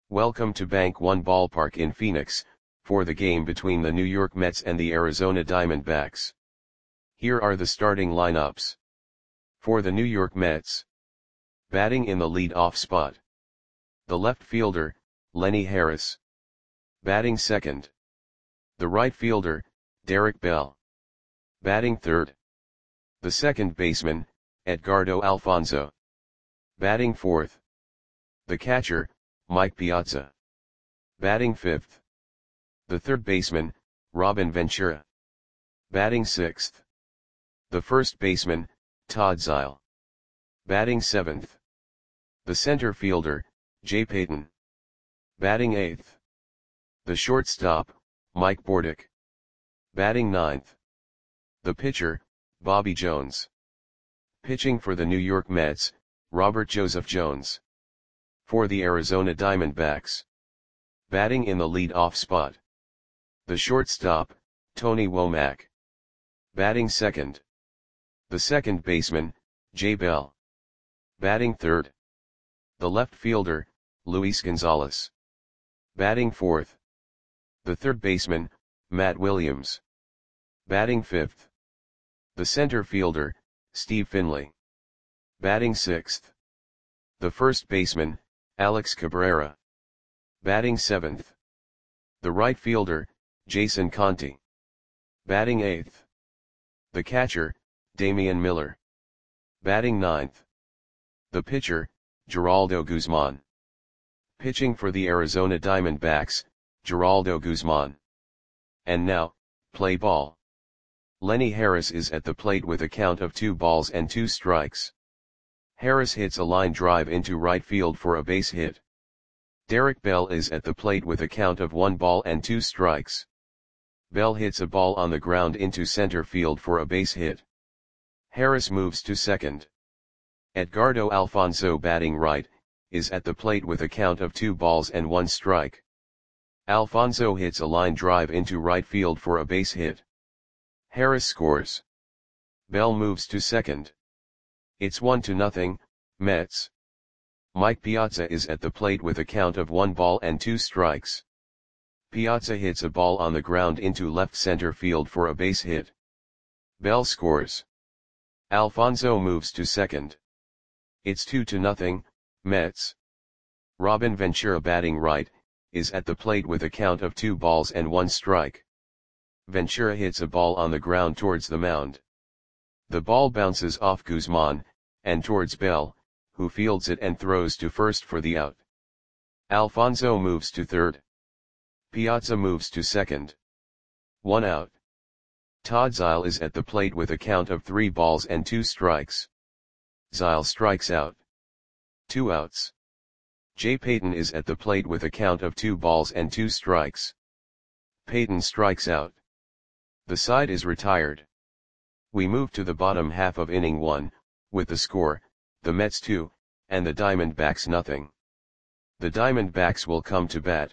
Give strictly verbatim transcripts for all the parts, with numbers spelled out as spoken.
Welcome to Bank One Ballpark in Phoenix, for the game between the New York Mets and the Arizona Diamondbacks. Here are the starting lineups. For the New York Mets. Batting in the lead-off spot. The left fielder, Lenny Harris. Batting second. The right fielder, Derek Bell. Batting third. The second baseman, Edgardo Alfonzo. Batting fourth. The catcher, Mike Piazza. Batting fifth. The third baseman, Robin Ventura. Batting sixth. The first baseman, Todd Zeile. Batting seventh. The center fielder, Jay Payton. Batting eighth. The shortstop, Mike Bordick. Batting ninth. The pitcher, Bobby Jones. Pitching for the New York Mets, Robert Joseph Jones. For the Arizona Diamondbacks. Batting in the lead-off spot. The shortstop, Tony Womack. Batting second. The second baseman, Jay Bell. Batting third. The left fielder, Luis Gonzalez. Batting fourth. The third baseman, Matt Williams. Batting fifth. The center fielder, Steve Finley. Batting sixth. The first baseman, Alex Cabrera. Batting seventh. The right fielder, Jason Conte. Batting eighth. The catcher, Damian Miller. Batting ninth. The pitcher, Geraldo Guzman. Pitching for the Arizona Diamondbacks, Geraldo Guzman. And now, play ball. Lenny Harris is at the plate with a count of two balls and two strikes. Harris hits a line drive into right field for a base hit. Derek Bell is at the plate with a count of one ball and two strikes. Bell hits a ball on the ground into center field for a base hit. Harris moves to second. Edgardo Alfonzo, batting right, is at the plate with a count of two balls and one strike. Alfonzo hits a line drive into right field for a base hit. Harris scores. Bell moves to second. It's one to nothing, Mets. Mike Piazza is at the plate with a count of one ball and two strikes. Piazza hits a ball on the ground into left center field for a base hit. Bell scores. Alfonzo moves to second. It's two to nothing, Mets. Robin Ventura, batting right, is at the plate with a count of two balls and one strike. Ventura hits a ball on the ground towards the mound. The ball bounces off Guzman, and towards Bell, who fields it and throws to first for the out. Alfonzo moves to third. Piazza moves to second. One out. Todd Zeile is at the plate with a count of three balls and two strikes. Zeile strikes out. Two outs. Jay Payton is at the plate with a count of two balls and two strikes. Payton strikes out. The side is retired. We move to the bottom half of inning one, with the score, the Mets two, and the Diamondbacks nothing. The Diamondbacks will come to bat.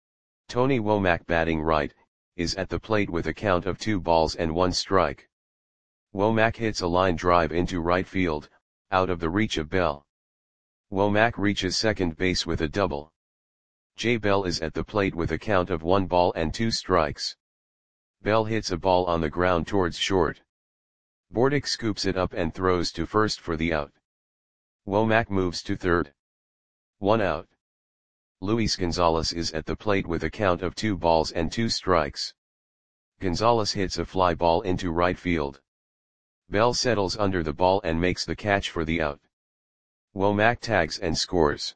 Tony Womack, batting right, is at the plate with a count of two balls and one strike. Womack hits a line drive into right field, out of the reach of Bell. Womack reaches second base with a double. Jay Bell is at the plate with a count of one ball and two strikes. Bell hits a ball on the ground towards short. Bordick scoops it up and throws to first for the out. Womack moves to third. One out. Luis Gonzalez is at the plate with a count of two balls and two strikes. Gonzalez hits a fly ball into right field. Bell settles under the ball and makes the catch for the out. Womack tags and scores.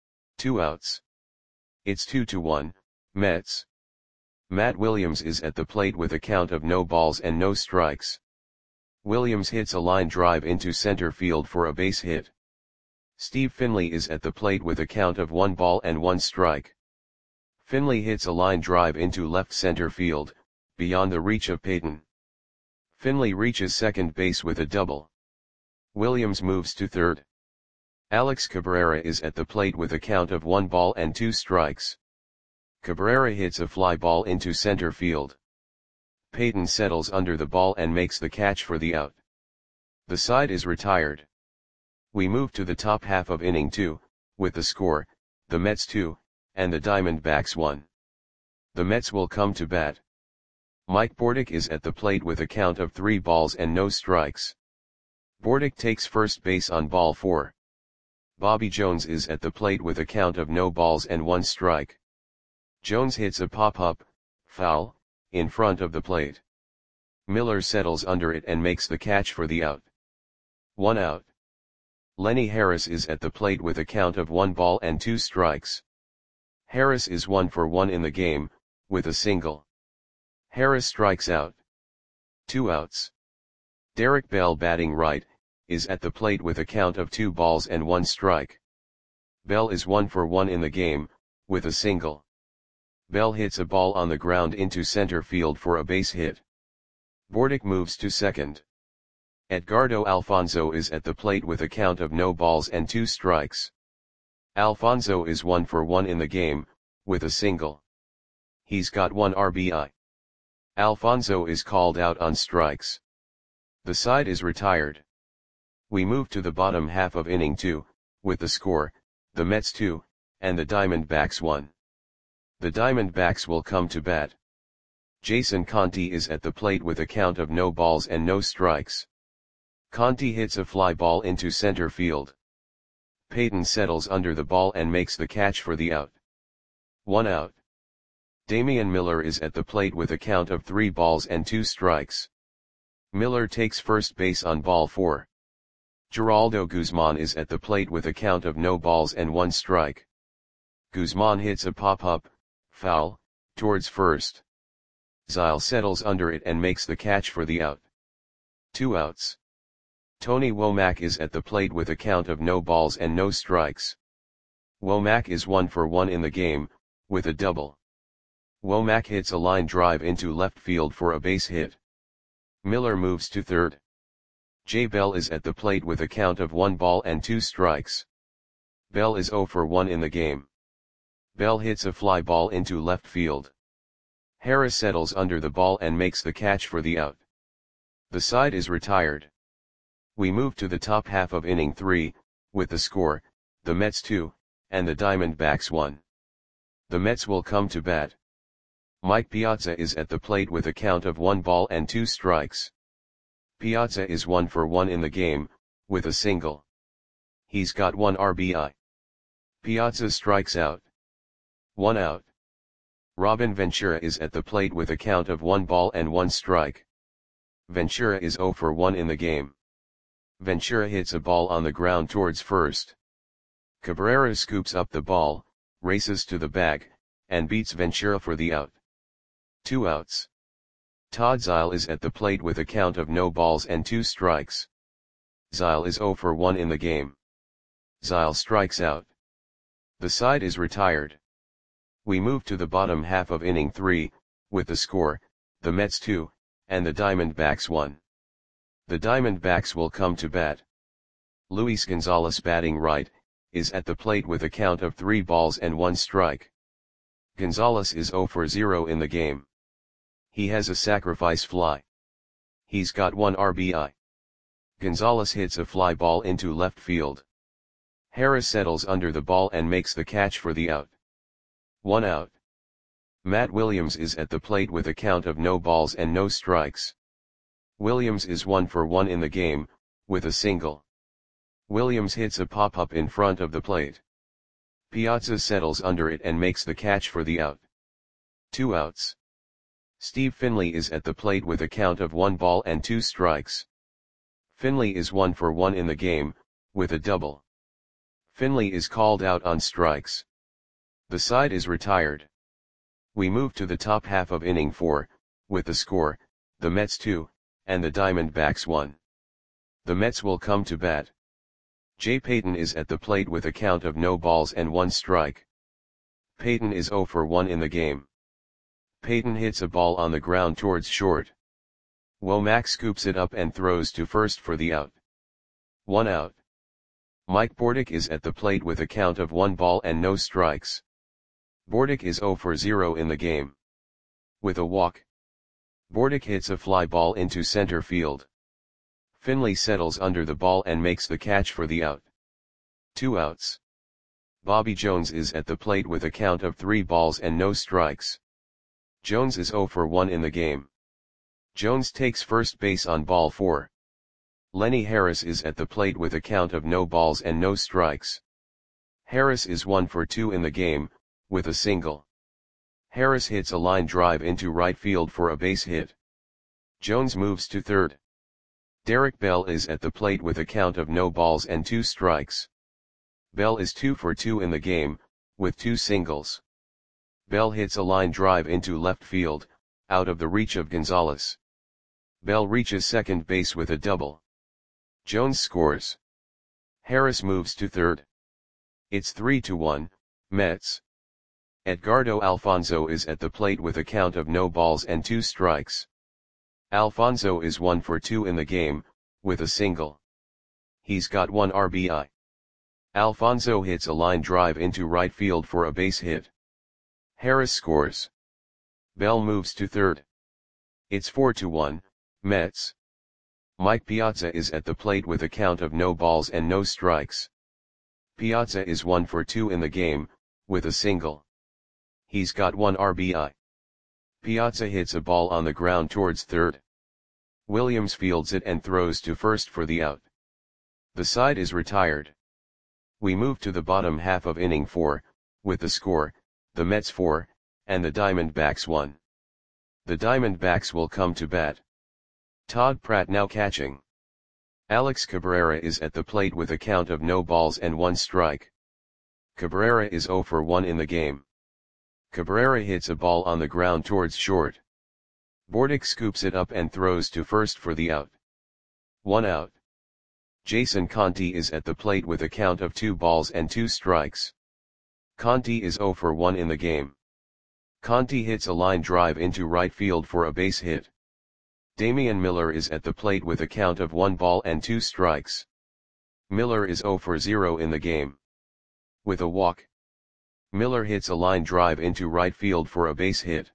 Two outs. It's two to one, Mets. Matt Williams is at the plate with a count of no balls and no strikes. Williams hits a line drive into center field for a base hit. Steve Finley is at the plate with a count of one ball and one strike. Finley hits a line drive into left center field, beyond the reach of Payton. Finley reaches second base with a double. Williams moves to third. Alex Cabrera is at the plate with a count of one ball and two strikes. Cabrera hits a fly ball into center field. Payton settles under the ball and makes the catch for the out. The side is retired. We move to the top half of inning two, with the score, the Mets two, and the Diamondbacks one. The Mets will come to bat. Mike Bordick is at the plate with a count of three balls and no strikes. Bordick takes first base on ball four. Bobby Jones is at the plate with a count of no balls and one strike. Jones hits a pop-up, foul, in front of the plate. Miller settles under it and makes the catch for the out. One out. Lenny Harris is at the plate with a count of one ball and two strikes. Harris is one for one in the game, with a single. Harris strikes out. Two outs. Derek Bell, batting right, is at the plate with a count of two balls and one strike. Bell is one for one in the game, with a single. Bell hits a ball on the ground into center field for a base hit. Bordick moves to second. Edgardo Alfonzo is at the plate with a count of no balls and two strikes. Alfonzo is one for one in the game, with a single. He's got one R B I. Alfonzo is called out on strikes. The side is retired. We move to the bottom half of inning two, with the score, the Mets two, and the Diamondbacks one. The Diamondbacks will come to bat. Jason Conti is at the plate with a count of no balls and no strikes. Conti hits a fly ball into center field. Payton settles under the ball and makes the catch for the out. One out. Damian Miller is at the plate with a count of three balls and two strikes. Miller takes first base on ball four. Geraldo Guzman is at the plate with a count of no balls and one strike. Guzman hits a pop-up, foul, towards first. Zile settles under it and makes the catch for the out. Two outs. Tony Womack is at the plate with a count of no balls and no strikes. Womack is one for one in the game, with a double. Womack hits a line drive into left field for a base hit. Miller moves to third. Jay Bell is at the plate with a count of one ball and two strikes. Bell is zero for one in the game. Bell hits a fly ball into left field. Harris settles under the ball and makes the catch for the out. The side is retired. We move to the top half of inning three, with the score, the Mets two, and the Diamondbacks one. The Mets will come to bat. Mike Piazza is at the plate with a count of one ball and two strikes. Piazza is one for one in the game, with a single. He's got one R B I. Piazza strikes out. One out. Robin Ventura is at the plate with a count of one ball and one strike. Ventura is zero for one in the game. Ventura hits a ball on the ground towards first. Cabrera scoops up the ball, races to the bag, and beats Ventura for the out. Two outs. Todd Zile is at the plate with a count of no balls and two strikes. Zile is zero for one in the game. Zile strikes out. The side is retired. We move to the bottom half of inning three, with the score, the Mets two, and the Diamondbacks one. The Diamondbacks will come to bat. Luis Gonzalez, batting right, is at the plate with a count of three balls and one strike. Gonzalez is zero for zero in the game. He has a sacrifice fly. He's got one R B I. Gonzalez hits a fly ball into left field. Harris settles under the ball and makes the catch for the out. One out. Matt Williams is at the plate with a count of no balls and no strikes. Williams is one for one in the game, with a single. Williams hits a pop-up in front of the plate. Piazza settles under it and makes the catch for the out. Two outs. Steve Finley is at the plate with a count of one ball and two strikes. Finley is one for one in the game, with a double. Finley is called out on strikes. The side is retired. We move to the top half of inning four, with the score, the Mets two, and the Diamondbacks one. The Mets will come to bat. Jay Payton is at the plate with a count of no balls and one strike. Payton is zero for one in the game. Payton hits a ball on the ground towards short. Womack scoops it up and throws to first for the out. One out. Mike Bordick is at the plate with a count of one ball and no strikes. Bordick is zero for zero in the game. With a walk. Bordick hits a fly ball into center field. Finley settles under the ball and makes the catch for the out. Two outs. Bobby Jones is at the plate with a count of three balls and no strikes. Jones is zero for one in the game. Jones takes first base on ball four. Lenny Harris is at the plate with a count of no balls and no strikes. Harris is one for two in the game, with a single. Harris hits a line drive into right field for a base hit. Jones moves to third. Derek Bell is at the plate with a count of no balls and two strikes. Bell is two for two in the game, with two singles. Bell hits a line drive into left field, out of the reach of Gonzalez. Bell reaches second base with a double. Jones scores. Harris moves to third. It's three to one, Mets. Edgardo Alfonzo is at the plate with a count of no balls and two strikes. Alfonzo is one for two in the game, with a single. He's got one R B I. Alfonzo hits a line drive into right field for a base hit. Harris scores. Bell moves to third. It's four to one, Mets. Mike Piazza is at the plate with a count of no balls and no strikes. Piazza is one for two in the game, with a single. He's got one R B I. Piazza hits a ball on the ground towards third. Williams fields it and throws to first for the out. The side is retired. We move to the bottom half of inning four, with the score, the Mets four, and the Diamondbacks one. The Diamondbacks will come to bat. Todd Pratt now catching. Alex Cabrera is at the plate with a count of no balls and one strike. Cabrera is zero for one in the game. Cabrera hits a ball on the ground towards short. Bordick scoops it up and throws to first for the out. One out. Jason Conti is at the plate with a count of two balls and two strikes. Conti is zero for one in the game. Conti hits a line drive into right field for a base hit. Damian Miller is at the plate with a count of one ball and two strikes. Miller is zero for zero in the game. With a walk. Miller hits a line drive into right field for a base hit.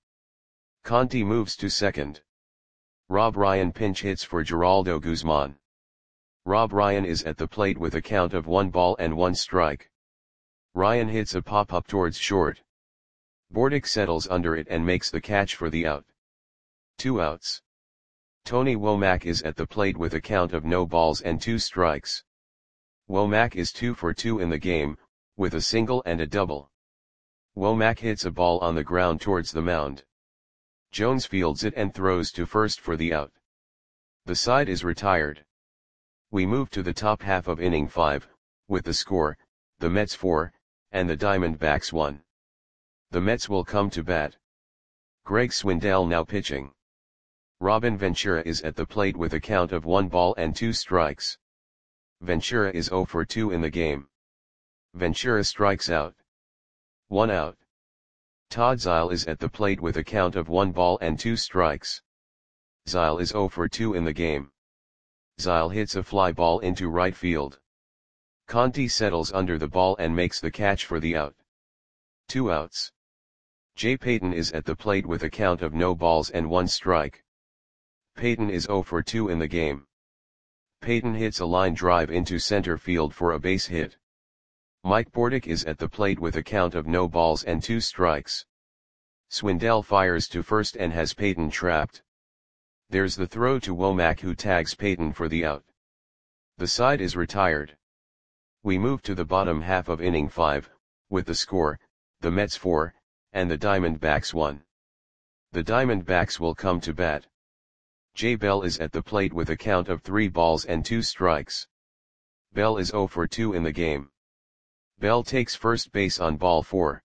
Conti moves to second. Rob Ryan pinch hits for Geraldo Guzman. Rob Ryan is at the plate with a count of one ball and one strike. Ryan hits a pop-up towards short. Bordick settles under it and makes the catch for the out. Two outs. Tony Womack is at the plate with a count of no balls and two strikes. Womack is two for two in the game, with a single and a double. Womack hits a ball on the ground towards the mound. Jones fields it and throws to first for the out. The side is retired. We move to the top half of inning five, with the score, the Mets four, and the Diamondbacks one. The Mets will come to bat. Greg Swindell now pitching. Robin Ventura is at the plate with a count of one ball and two strikes. Ventura is zero for two in the game. Ventura strikes out. One out. Todd Zeile is at the plate with a count of one ball and two strikes. Zeile is zero for two in the game. Zeile hits a fly ball into right field. Conti settles under the ball and makes the catch for the out. Two outs. Jay Payton is at the plate with a count of no balls and one strike. Payton is zero for two in the game. Payton hits a line drive into center field for a base hit. Mike Bordick is at the plate with a count of no balls and two strikes. Swindell fires to first and has Payton trapped. There's the throw to Womack, who tags Payton for the out. The side is retired. We move to the bottom half of inning five, with the score, the Mets four, and the Diamondbacks one. The Diamondbacks will come to bat. Jay Bell is at the plate with a count of three balls and two strikes. Bell is zero for two in the game. Bell takes first base on ball four.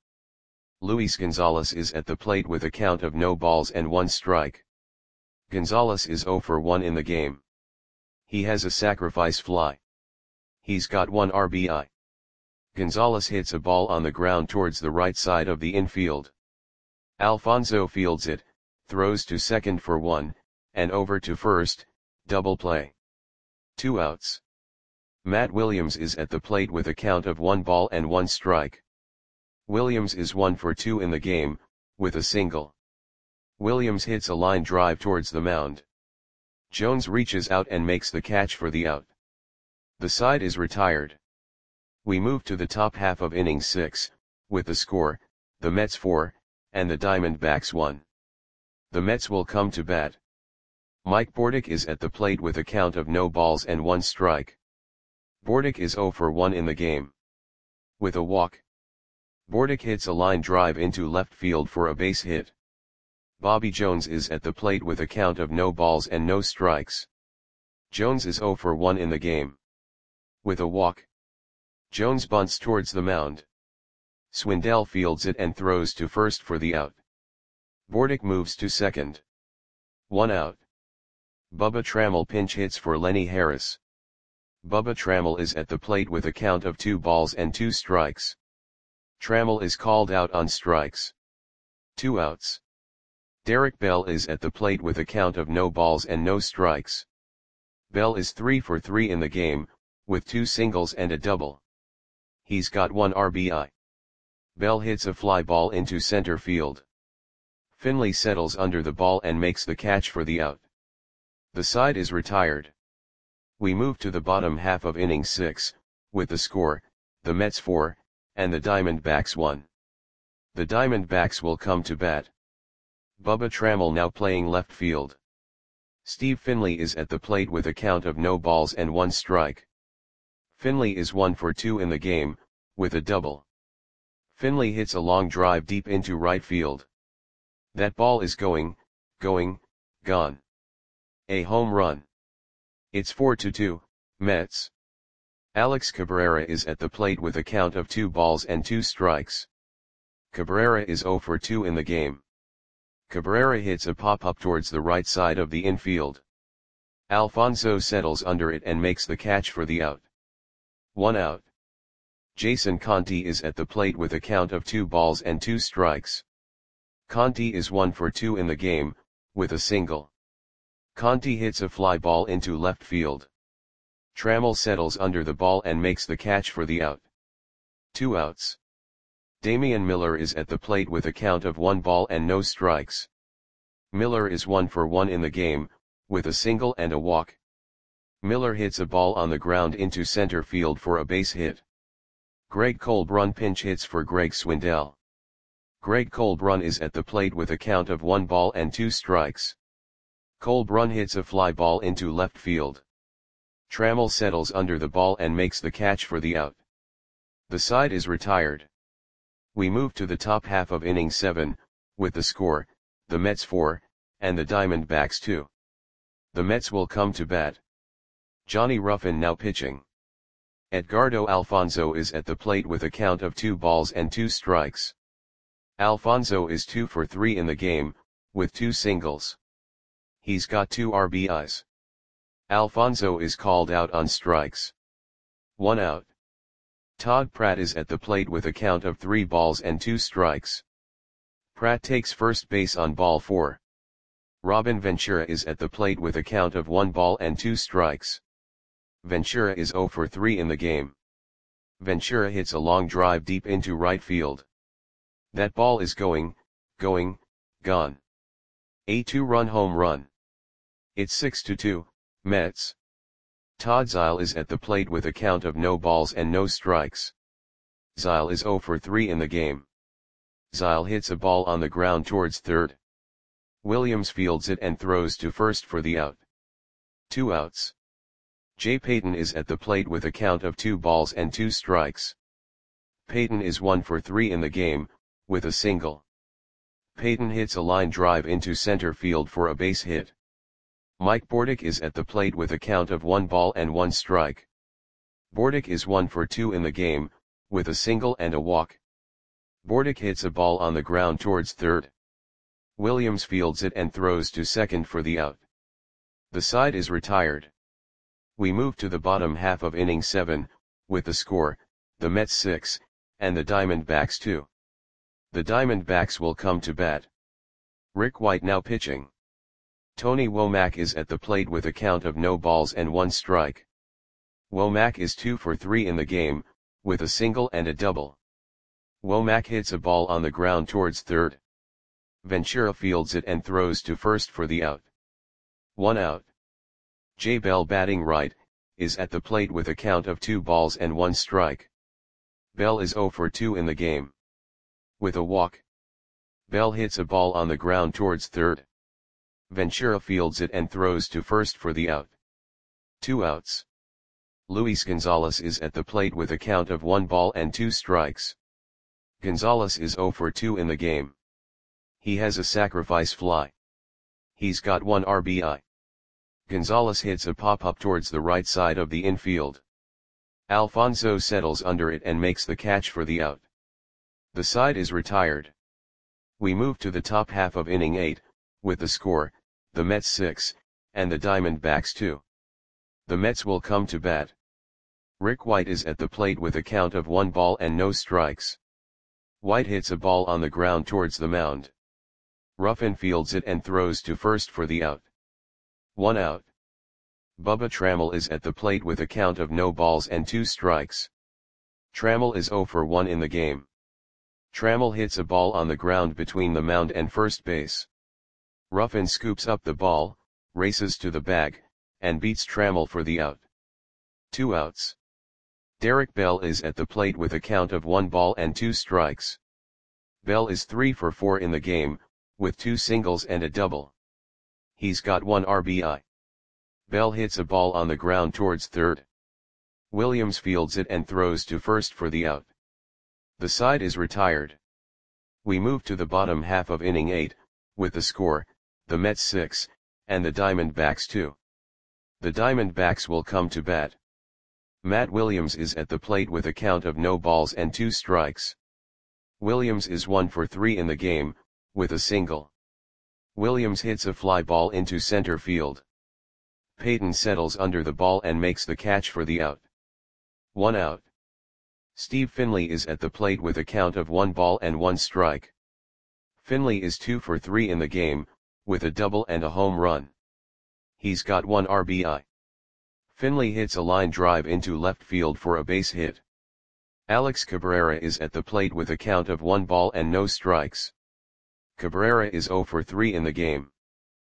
Luis Gonzalez is at the plate with a count of no balls and one strike. Gonzalez is zero for one in the game. He has a sacrifice fly. He's got one R B I. Gonzalez hits a ball on the ground towards the right side of the infield. Alfonzo fields it, throws to second for one, and over to first, double play. Two outs. Matt Williams is at the plate with a count of one ball and one strike. Williams is one for two in the game, with a single. Williams hits a line drive towards the mound. Jones reaches out and makes the catch for the out. The side is retired. We move to the top half of inning six, with the score, the Mets four, and the Diamondbacks one. The Mets will come to bat. Mike Bordick is at the plate with a count of no balls and one strike. Bordick is zero for one in the game. With a walk, Bordick hits a line drive into left field for a base hit. Bobby Jones is at the plate with a count of no balls and no strikes. Jones is zero for one in the game. With a walk, Jones bunts towards the mound. Swindell fields it and throws to first for the out. Bordick moves to second. One out. Bubba Trammell pinch hits for Lenny Harris. Bubba Trammell is at the plate with a count of two balls and two strikes. Trammell is called out on strikes. Two outs. Derek Bell is at the plate with a count of no balls and no strikes. Bell is three for three in the game, with two singles and a double. He's got one R B I. Bell hits a fly ball into center field. Finley settles under the ball and makes the catch for the out. The side is retired. We move to the bottom half of inning six, with the score, the Mets four, and the Diamondbacks one. The Diamondbacks will come to bat. Bubba Trammell now playing left field. Steve Finley is at the plate with a count of no balls and one strike. Finley is one for two in the game, with a double. Finley hits a long drive deep into right field. That ball is going, going, gone. A home run. It's four to two, Mets. Alex Cabrera is at the plate with a count of two balls and two strikes. Cabrera is zero for two in the game. Cabrera hits a pop-up towards the right side of the infield. Alfonso settles under it and makes the catch for the out. One out. Jason Conti is at the plate with a count of two balls and two strikes. Conti is one for two in the game, with a single. Conti hits a fly ball into left field. Trammell settles under the ball and makes the catch for the out. Two outs. Damian Miller is at the plate with a count of one ball and no strikes. Miller is one for one in the game, with a single and a walk. Miller hits a ball on the ground into center field for a base hit. Greg Colbrun pinch hits for Greg Swindell. Greg Colbrun is at the plate with a count of one ball and two strikes. Colbrun hits a fly ball into left field. Trammell settles under the ball and makes the catch for the out. The side is retired. We move to the top half of inning seven, with the score, the Mets four, and the Diamondbacks two. The Mets will come to bat. Johnny Ruffin now pitching. Edgardo Alfonso is at the plate with a count of two balls and two strikes. Alfonso is two for three in the game, with two singles. He's got two R B Is. Alfonso is called out on strikes. One out. Todd Pratt is at the plate with a count of three balls and two strikes. Pratt takes first base on ball four. Robin Ventura is at the plate with a count of one ball and two strikes. Ventura is zero for three in the game. Ventura hits a long drive deep into right field. That ball is going, going, gone. A two-run home run. It's six to two, Mets. Todd Zeile is at the plate with a count of no balls and no strikes. Zeile is zero for three in the game. Zeile hits a ball on the ground towards third. Williams fields it and throws to first for the out. Two outs. Jay Payton is at the plate with a count of two balls and two strikes. Payton is one for three in the game, with a single. Payton hits a line drive into center field for a base hit. Mike Bordick is at the plate with a count of one ball and one strike. Bordick is one for two in the game, with a single and a walk. Bordick hits a ball on the ground towards third. Williams fields it and throws to second for the out. The side is retired. We move to the bottom half of inning seven, with the score, the Mets six, and the Diamondbacks two. The Diamondbacks will come to bat. Rick White now pitching. Tony Womack is at the plate with a count of no balls and one strike. Womack is two for three in the game, with a single and a double. Womack hits a ball on the ground towards third. Ventura fields it and throws to first for the out. One out. Jay Bell batting right, is at the plate with a count of two balls and one strike. Bell is zero for two in the game. With a walk, Bell hits a ball on the ground towards third. Ventura fields it and throws to first for the out. Two outs. Luis Gonzalez is at the plate with a count of one ball and two strikes. Gonzalez is zero for two in the game. He has a sacrifice fly. He's got one R B I. Gonzalez hits a pop-up towards the right side of the infield. Alfonso settles under it and makes the catch for the out. The side is retired. We move to the top half of inning eight, with the score, the Mets six, and the Diamondbacks two. The Mets will come to bat. Rick White is at the plate with a count of one ball and no strikes. White hits a ball on the ground towards the mound. Ruffin fields it and throws to first for the out. One out. Bubba Trammell is at the plate with a count of no balls and two strikes. Trammell is zero for one in the game. Trammell hits a ball on the ground between the mound and first base. Ruffin scoops up the ball, races to the bag, and beats Trammell for the out. Two outs. Derek Bell is at the plate with a count of one ball and two strikes. Bell is three for four in the game, with two singles and a double. He's got one R B I. Bell hits a ball on the ground towards third. Williams fields it and throws to first for the out. The side is retired. We move to the bottom half of inning eight, with the score, the Mets six, and the Diamondbacks two. The Diamondbacks will come to bat. Matt Williams is at the plate with a count of no balls and two strikes. Williams is one for three in the game, with a single. Williams hits a fly ball into center field. Payton settles under the ball and makes the catch for the out. One out. Steve Finley is at the plate with a count of one ball and one strike. Finley is two for three in the game, with a double and a home run. He's got one R B I. Finley hits a line drive into left field for a base hit. Alex Cabrera is at the plate with a count of one ball and no strikes. Cabrera is zero for three in the game.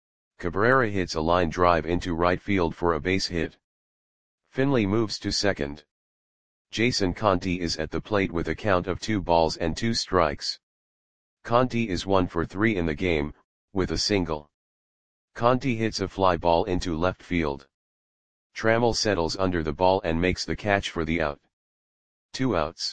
Cabrera hits a line drive into right field for a base hit. Finley moves to second. Jason Conti is at the plate with a count of two balls and two strikes. Conti is one for three in the game, with a single. Conti hits a fly ball into left field. Trammell settles under the ball and makes the catch for the out. Two outs.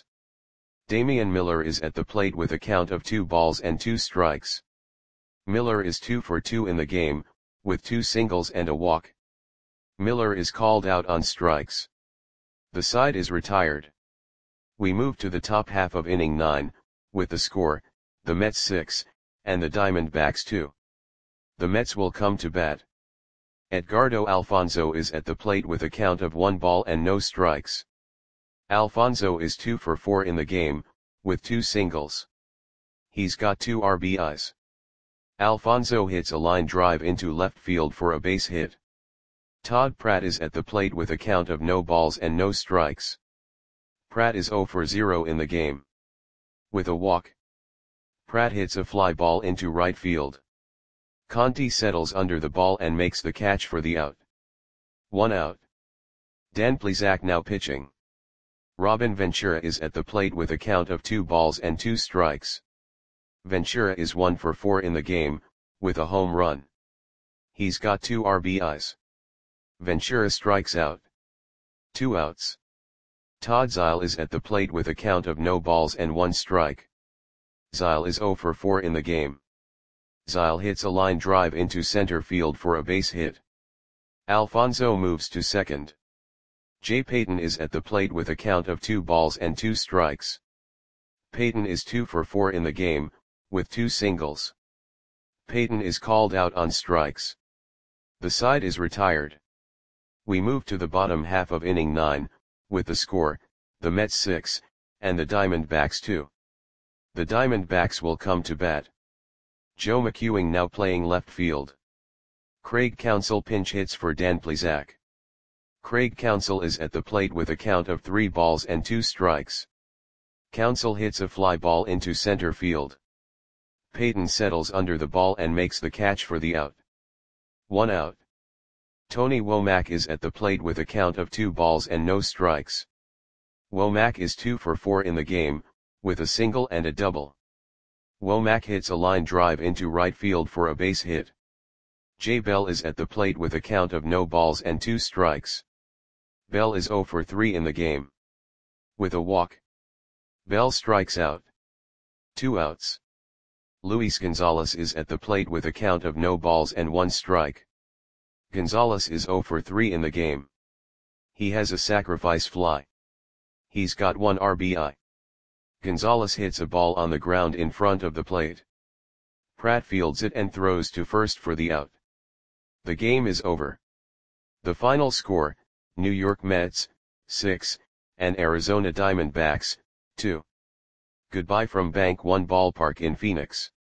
Damian Miller is at the plate with a count of two balls and two strikes. Miller is two for two in the game, with two singles and a walk. Miller is called out on strikes. The side is retired. We move to the top half of inning nine, with the score, the Mets six, and the Diamondbacks two. The Mets will come to bat. Edgardo Alfonzo is at the plate with a count of one ball and no strikes. Alfonzo is two for four in the game, with two singles. He's got two R B Is. Alfonzo hits a line drive into left field for a base hit. Todd Pratt is at the plate with a count of no balls and no strikes. Pratt is zero for zero in the game. With a walk, Pratt hits a fly ball into right field. Conti settles under the ball and makes the catch for the out. One out. Dan Plesac now pitching. Robin Ventura is at the plate with a count of two balls and two strikes. Ventura is one for four in the game, with a home run. He's got two R B Is. Ventura strikes out. Two outs. Todd Zeile is at the plate with a count of no balls and one strike. Zeile is zero for four in the game. Zeile hits a line drive into center field for a base hit. Alfonzo moves to second. Jay Payton is at the plate with a count of two balls and two strikes. Payton is two for four in the game, with two singles. Payton is called out on strikes. The side is retired. We move to the bottom half of inning nine, with the score, the Mets six, and the Diamondbacks two. The Diamondbacks will come to bat. Joe McEwing now playing left field. Craig Counsell pinch hits for Dan Plesac. Craig Counsell is at the plate with a count of three balls and two strikes. Counsell hits a fly ball into center field. Payton settles under the ball and makes the catch for the out. One out. Tony Womack is at the plate with a count of two balls and no strikes. Womack is two for four in the game, with a single and a double. Womack hits a line drive into right field for a base hit. Jay Bell is at the plate with a count of no balls and two strikes. Bell is zero for three in the game. With a walk, Bell strikes out. Two outs. Luis Gonzalez is at the plate with a count of no balls and one strike. Gonzalez is zero for three in the game. He has a sacrifice fly. He's got one R B I. Gonzalez hits a ball on the ground in front of the plate. Pratt fields it and throws to first for the out. The game is over. The final score, New York Mets, six, and Arizona Diamondbacks, two. Goodbye from Bank One Ballpark in Phoenix.